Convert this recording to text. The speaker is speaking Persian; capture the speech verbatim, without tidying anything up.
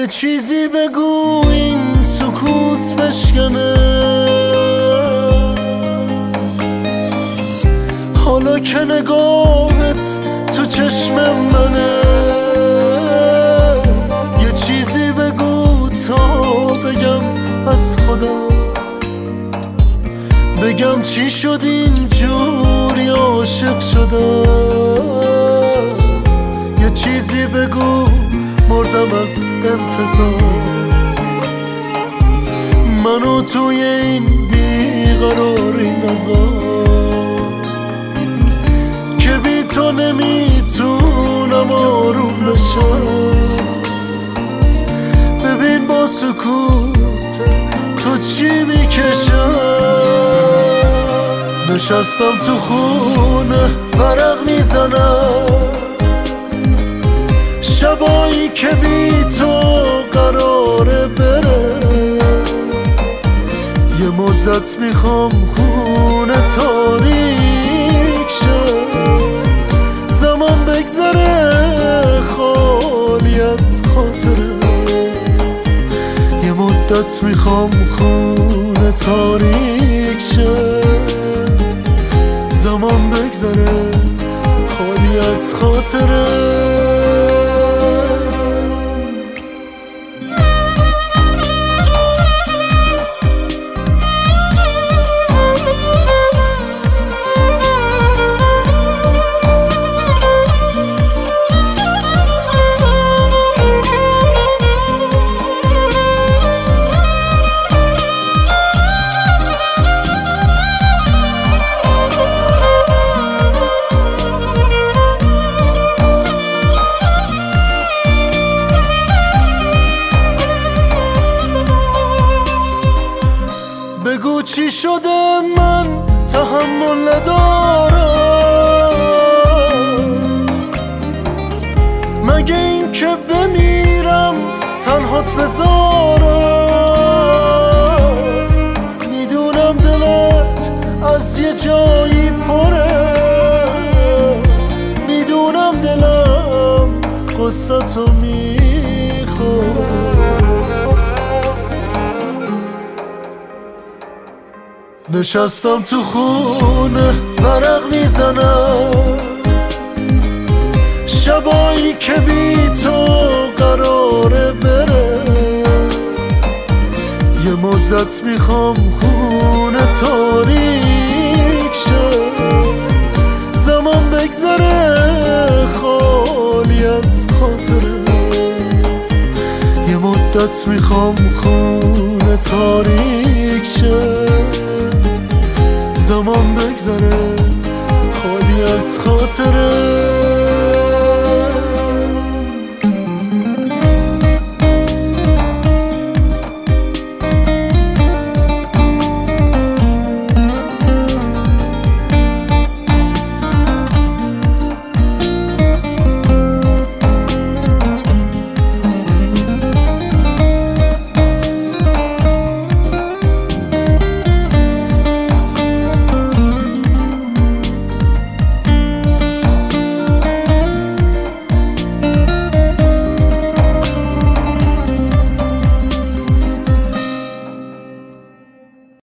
چیزی بگو این سکوت بشکنه. حالا که نگاهت تو چشم منه، یه چیزی بگو تا بگم از خودم، بگم چی شد اینجوری عاشق شدم. یه چیزی بگو مردم از انتظار، منو توی این بیقراری نذار که بی تو نمیتونم آروم بشم. ببین با سکوت تو چی میکشم. نشستم تو خونه ورق میزنم، شبایی که بی تو قراره بره. یه مدت میخوام خونه تاریک شه، زمان بگذره خالی از خاطره. یه مدت میخوام خونه تاریک شه، زمان بگذره خالی از خاطره. بگو چی شده من تحمل ندارم، مگه این که بمیرم تنهات بذارم. میدونم دلت از یه جایی پره، میدونم دلم قصه تو میخواد. نشستم تو خونه ورق میزنم، شبایی که بی تو قراره بره. یه مدت میخوام خونه تاریک شه، زمان بگذره خالی از خاطره. یه مدت میخوام خونه تاریک شه، زمان بگذره خالی از خاطره.